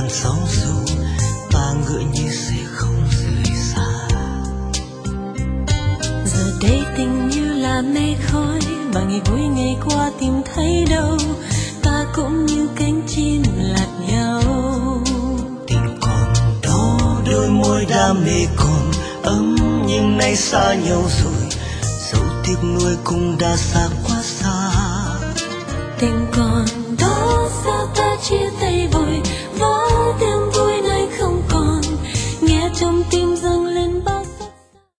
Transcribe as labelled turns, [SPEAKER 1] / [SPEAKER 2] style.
[SPEAKER 1] sóng dù ta ngỡ như sẽ không rời xa.
[SPEAKER 2] Giờ đây tình như là mây khói, và ngày vui ngày qua tìm thấy đâu, ta cũng như cánh chim lạc nhau.
[SPEAKER 1] Tình còn đó, đôi môi đam mê còn ấm, nhưng nay xa nhau rồi, dẫu tiếc nuối cũng đã xa quá xa.
[SPEAKER 2] Tình còn đó, sao ta chia tay vội